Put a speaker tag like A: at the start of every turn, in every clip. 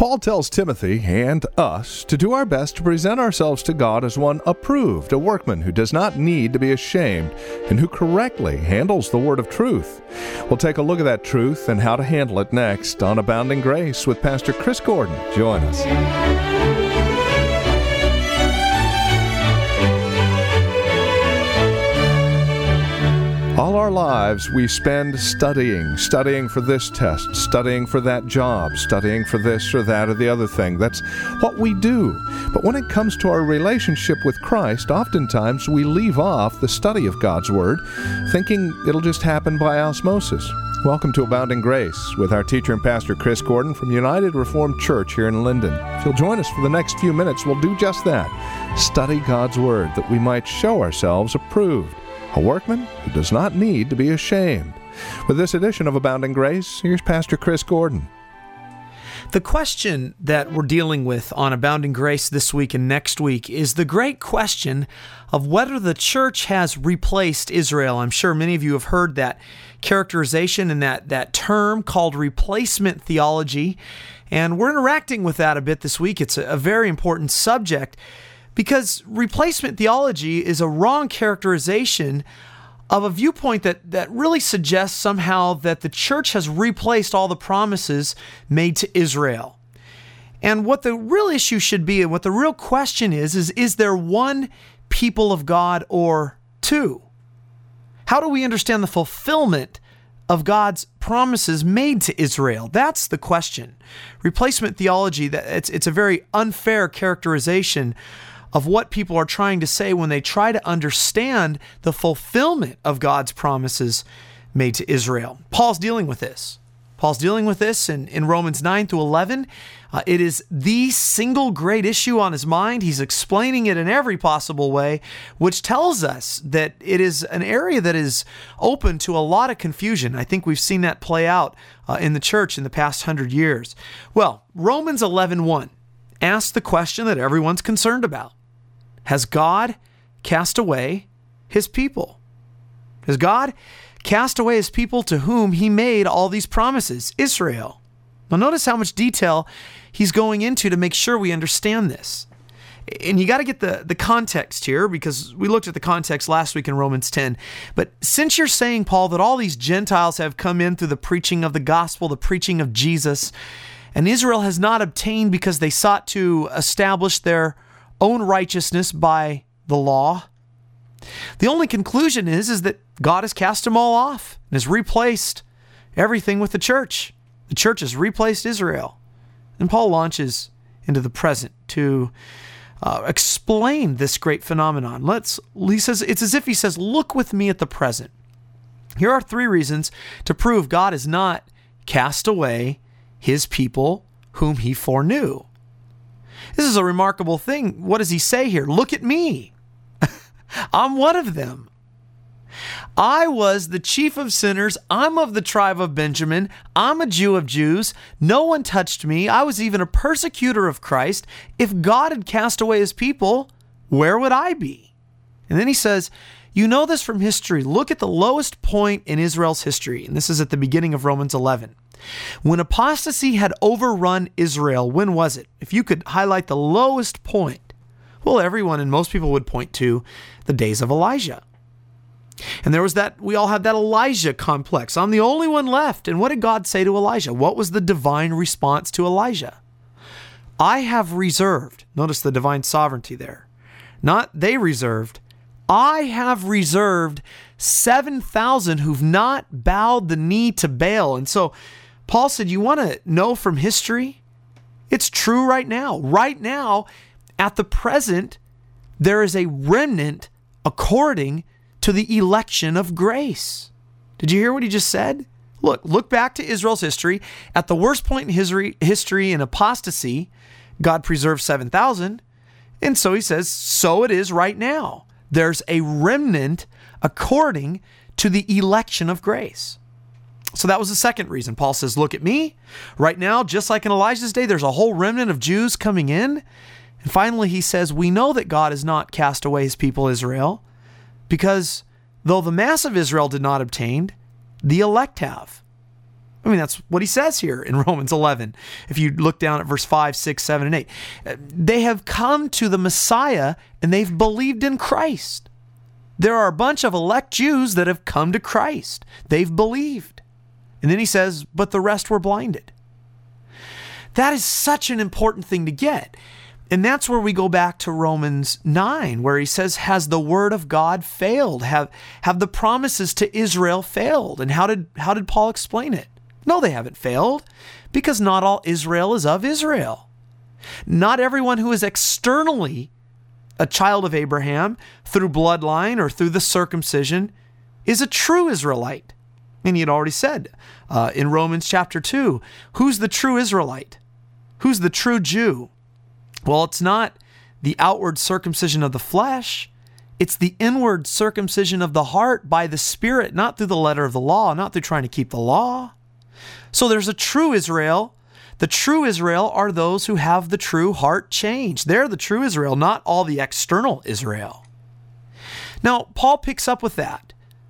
A: Paul tells Timothy and us to do our best to present ourselves to God as one approved, a workman who does not need to be ashamed and who correctly handles the word of truth. We'll take a look at that truth and how to handle it next on Abounding Grace with Pastor Chris Gordon. Join us. All our lives we spend studying for this test, studying for that job, studying for this or that or the other thing. That's what we do. But when it comes to our relationship with Christ, oftentimes we leave off the study of God's Word, thinking it'll just happen by osmosis. Welcome to Abounding Grace with our teacher and pastor Chris Gordon from United Reformed Church here in Linden. If you'll join us for the next few minutes, we'll do just that. Study God's Word that we might show ourselves approved. A workman who does not need to be ashamed. With this edition of Abounding Grace, here's Pastor Chris Gordon.
B: The question that we're dealing with on Abounding Grace this week and next week is the great question of whether the church has replaced Israel. I'm sure many of you have heard that characterization and that term called replacement theology, and we're interacting with that a bit this week. It's a very important subject, because replacement theology is a wrong characterization of a viewpoint that really suggests somehow that the church has replaced all the promises made to Israel. And what the real issue should be, and what the real question is there one people of God or two? How do we understand the fulfillment of God's promises made to Israel? That's the question. Replacement theology, it's a very unfair characterization of what people are trying to say when they try to understand the fulfillment of God's promises made to Israel. Paul's dealing with this. Paul's dealing with this in Romans 9 through 11. It is the single great issue on his mind. He's explaining it in every possible way, which tells us that it is an area that is open to a lot of confusion. I think we've seen that play out in the church in the past 100 years. Well, Romans 11:1 asks the question that everyone's concerned about. Has God cast away his people? Has God cast away his people to whom he made all these promises? Israel. Now notice how much detail he's going into to make sure we understand this. And you got to get the context here, because we looked at the context last week in Romans 10. But since you're saying, Paul, that all these Gentiles have come in through the preaching of the gospel, the preaching of Jesus, and Israel has not obtained because they sought to establish their own righteousness by the law, the only conclusion is that God has cast them all off and has replaced everything with the church. The church has replaced Israel. And Paul launches into the present to explain this great phenomenon. He says, it's as if he says, look with me at the present. Here are 3 reasons to prove God has not cast away his people whom he foreknew. This is a remarkable thing. What does he say here? Look at me. I'm one of them. I was the chief of sinners. I'm of the tribe of Benjamin. I'm a Jew of Jews. No one touched me. I was even a persecutor of Christ. If God had cast away his people, where would I be? And then he says, you know this from history. Look at the lowest point in Israel's history. And this is at the beginning of Romans 11. When apostasy had overrun Israel, when was it? If you could highlight the lowest point, well, everyone and most people would point to the days of Elijah. And there was we all have that Elijah complex. I'm the only one left. And what did God say to Elijah? What was the divine response to Elijah? I have reserved, notice the divine sovereignty there, not they reserved, I have reserved 7,000 who've not bowed the knee to Baal. And so Paul said, you want to know from history? It's true right now. Right now, at the present, there is a remnant according to the election of grace. Did you hear what he just said? Look back to Israel's history. At the worst point in history in apostasy, God preserved 7,000. And so he says, so it is right now. There's a remnant according to the election of grace. So that was the second reason. Paul says, look at me. Right now, just like in Elijah's day, there's a whole remnant of Jews coming in. And finally, he says, we know that God has not cast away his people Israel, because though the mass of Israel did not obtain, the elect have. I mean, that's what he says here in Romans 11. If you look down at verse 5, 6, 7, and 8. They have come to the Messiah and they've believed in Christ. There are a bunch of elect Jews that have come to Christ. They've believed. And then he says, but the rest were blinded. That is such an important thing to get. And that's where we go back to Romans 9, where he says, has the word of God failed? Have the promises to Israel failed? And how did Paul explain it? No, they haven't failed, because not all Israel is of Israel. Not everyone who is externally a child of Abraham through bloodline or through the circumcision is a true Israelite. And he had already said in Romans chapter 2, who's the true Israelite? Who's the true Jew? Well, it's not the outward circumcision of the flesh. It's the inward circumcision of the heart by the Spirit, not through the letter of the law, not through trying to keep the law. So there's a true Israel. The true Israel are those who have the true heart change. They're the true Israel, not all the external Israel. Now, Paul picks up with that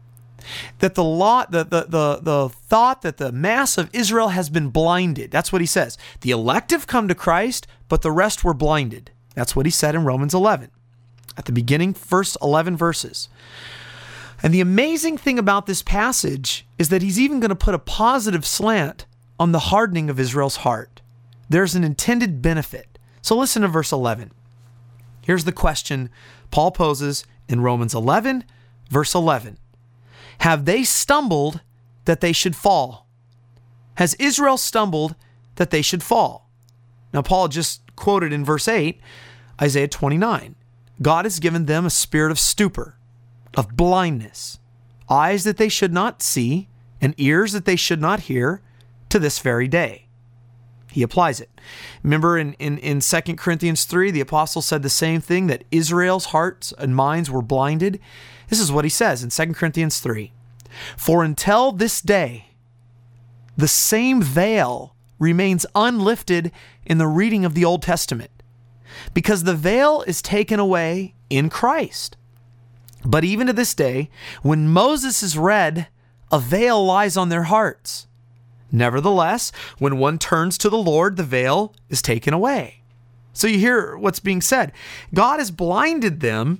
B: the law, the thought that the mass of Israel has been blinded. That's what he says. The elect have come to Christ, but the rest were blinded. That's what he said in Romans 11, at the beginning, first 11 verses. And the amazing thing about this passage is that he's even going to put a positive slant on the hardening of Israel's heart. There's an intended benefit. So listen to verse 11. Here's the question Paul poses in Romans 11, verse 11. Have they stumbled that they should fall? Has Israel stumbled that they should fall? Now, Paul just quoted in verse 8, Isaiah 29. God has given them a spirit of stupor, of blindness, eyes that they should not see, and ears that they should not hear, to this very day. He applies it. Remember in 2 Corinthians 3, the apostle said the same thing, that Israel's hearts and minds were blinded. This is what he says in 2 Corinthians 3. For until this day, the same veil remains unlifted in the reading of the Old Testament, because the veil is taken away in Christ. But even to this day, when Moses is read, a veil lies on their hearts. Nevertheless, when one turns to the Lord, the veil is taken away. So you hear what's being said. God has blinded them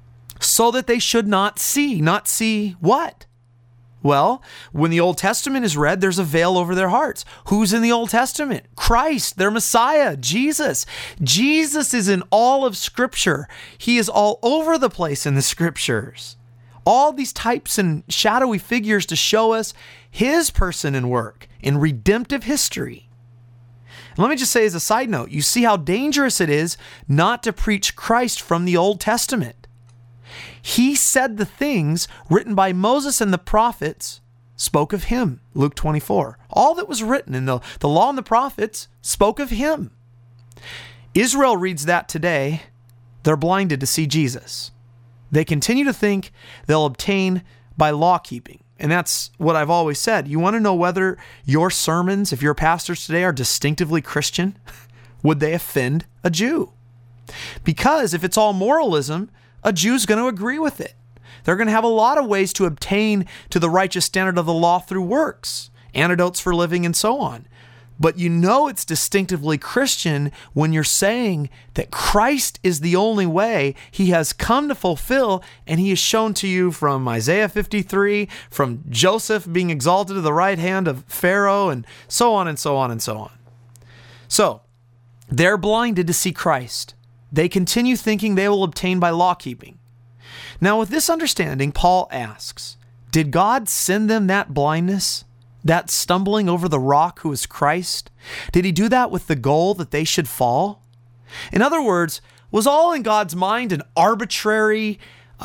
B: so that they should not see. Not see what? Well, when the Old Testament is read, there's a veil over their hearts. Who's in the Old Testament? Christ, their Messiah, Jesus. Jesus is in all of Scripture. He is all over the place in the Scriptures. All these types and shadowy figures to show us His person and work in redemptive history. And let me just say as a side note, you see how dangerous it is not to preach Christ from the Old Testament. He said the things written by Moses and the prophets spoke of Him, Luke 24. All that was written in the law and the prophets spoke of Him. Israel reads that today. They're blinded to see Jesus. They continue to think they'll obtain by law keeping. And that's what I've always said. You want to know whether your sermons, if your pastors today are distinctively Christian, would they offend a Jew? Because if it's all moralism, a Jew's going to agree with it. They're going to have a lot of ways to obtain to the righteous standard of the law through works, antidotes for living, and so on. But you know it's distinctively Christian when you're saying that Christ is the only way. He has come to fulfill, and He is shown to you from Isaiah 53, from Joseph being exalted to the right hand of Pharaoh, and so on and so on and so on. So, they're blinded to see Christ. They continue thinking they will obtain by law keeping. Now, with this understanding, Paul asks, did God send them that blindness? That stumbling over the rock who is Christ? Did He do that with the goal that they should fall? In other words, was all in God's mind an arbitrary,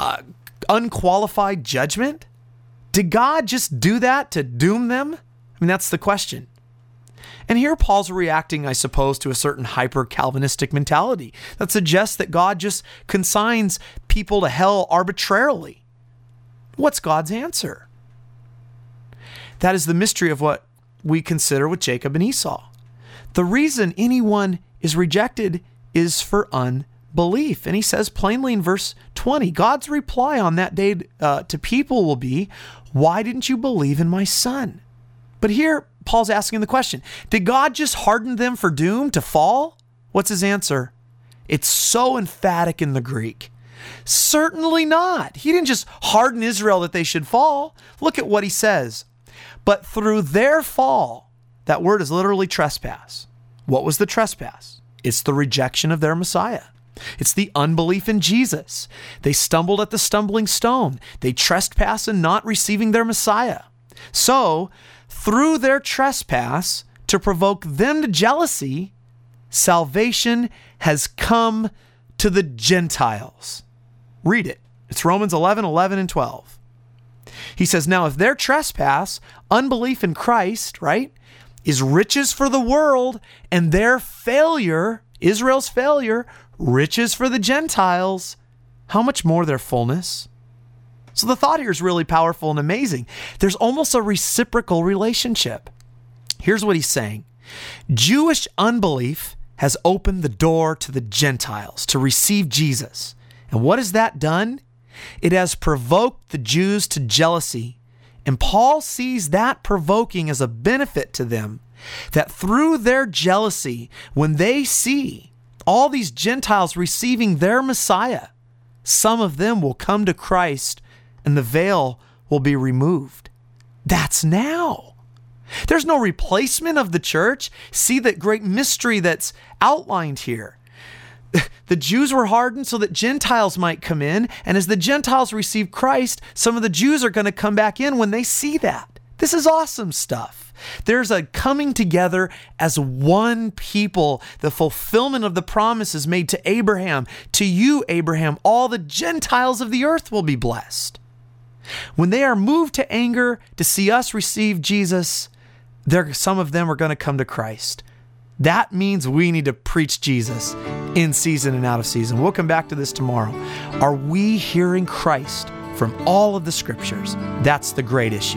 B: unqualified judgment? Did God just do that to doom them? I mean, that's the question. And here Paul's reacting, I suppose, to a certain hyper-Calvinistic mentality that suggests that God just consigns people to hell arbitrarily. What's God's answer? That is the mystery of what we consider with Jacob and Esau. The reason anyone is rejected is for unbelief. And he says plainly in verse 20, God's reply on that day to people will be, why didn't you believe in my son? But here, Paul's asking the question, did God just harden them for doom to fall? What's his answer? It's so emphatic in the Greek. Certainly not. He didn't just harden Israel that they should fall. Look at what he says. But through their fall, that word is literally trespass. What was the trespass? It's the rejection of their Messiah. It's the unbelief in Jesus. They stumbled at the stumbling stone. They trespassed in not receiving their Messiah. So, through their trespass, to provoke them to jealousy, salvation has come to the Gentiles. Read it. It's Romans 11, 11, and 12. He says, now if their trespass, unbelief in Christ, right, is riches for the world, and their failure, Israel's failure, riches for the Gentiles, how much more their fullness? So the thought here is really powerful and amazing. There's almost a reciprocal relationship. Here's what he's saying. Jewish unbelief has opened the door to the Gentiles to receive Jesus. And what has that done? It has provoked the Jews to jealousy. And Paul sees that provoking as a benefit to them, that through their jealousy, when they see all these Gentiles receiving their Messiah, some of them will come to Christ and the veil will be removed. That's now. There's no replacement of the church. See that great mystery that's outlined here. The Jews were hardened so that Gentiles might come in, and as the Gentiles receive Christ, some of the Jews are going to come back in when they see that. This is awesome stuff. There's a coming together as one people, the fulfillment of the promises made to Abraham. To you, Abraham, all the Gentiles of the earth will be blessed. When they are moved to anger to see us receive Jesus, some of them are going to come to Christ. That means we need to preach Jesus in season and out of season. We'll come back to this tomorrow. Are we hearing Christ from all of the scriptures? That's the great issue.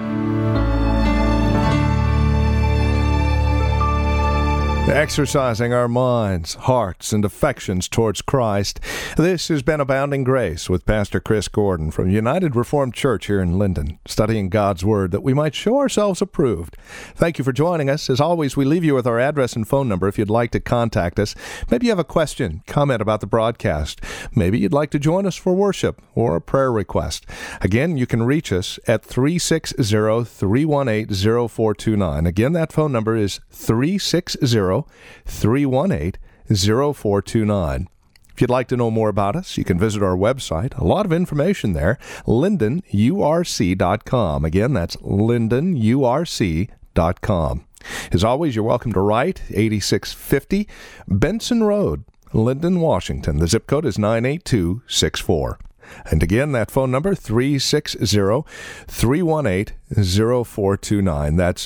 A: Exercising our minds, hearts, and affections towards Christ. This has been Abounding Grace with Pastor Chris Gordon from United Reformed Church here in Linden, studying God's Word that we might show ourselves approved. Thank you for joining us. As always, we leave you with our address and phone number if you'd like to contact us. Maybe you have a question, comment about the broadcast. Maybe you'd like to join us for worship or a prayer request. Again, you can reach us at 360-318-0429. Again, that phone number is 360-318-0429. If you'd like to know more about us, you can visit our website. A lot of information there, lindenurc.com. Again, that's lindenurc.com. As always, you're welcome to write 8650 Benson Road, Linden, Washington. The zip code is 98264. And again, that phone number, 360-318-0429. That's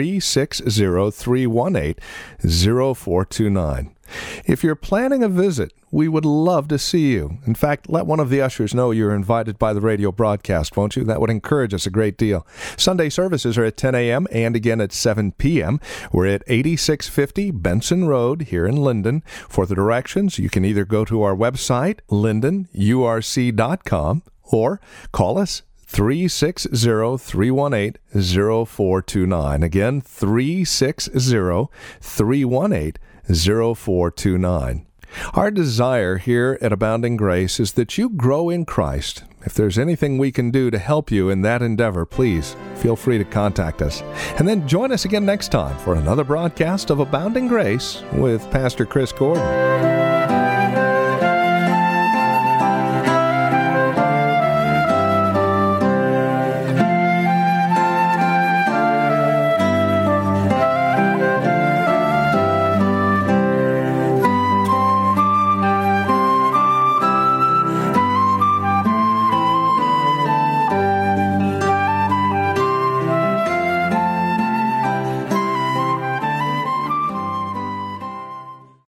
A: 360-318-0429. If you're planning a visit, we would love to see you. In fact, let one of the ushers know you're invited by the radio broadcast, won't you? That would encourage us a great deal. Sunday services are at 10 a.m. and again at 7 p.m. We're at 8650 Benson Road here in Linden. For the directions, you can either go to our website, lindenurc.com, or call us 360-318-0429. Again, 360-318-0429. Our desire here at Abounding Grace is that you grow in Christ. If there's anything we can do to help you in that endeavor, please feel free to contact us. And then join us again next time for another broadcast of Abounding Grace with Pastor Chris Gordon.